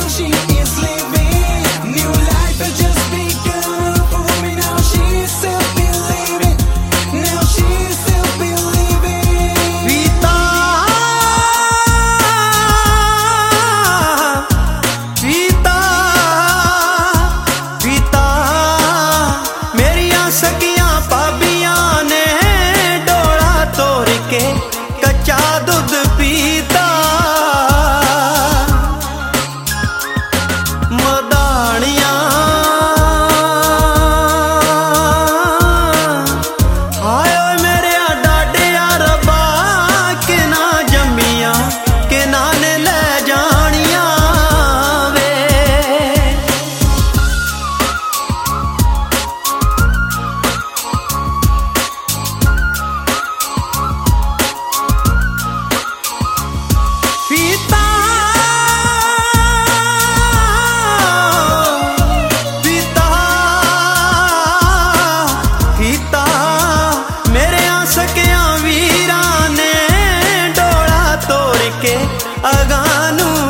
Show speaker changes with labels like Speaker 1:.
Speaker 1: she is leaving. New life has just begun for me now. She's still believing. Now she's still believing.
Speaker 2: Pita, Pita, Pita, मेरिया सखियां भाबियां ने डोला तोड़ के कच्चा दूध पीता। मदानियां आयो मेरे डाडिया रबा के ना जमिया के नाने ले जानिया वे। पीता, पीता, पीता, मेरे सकिया वीरा ने डोला तोड़ के अगानू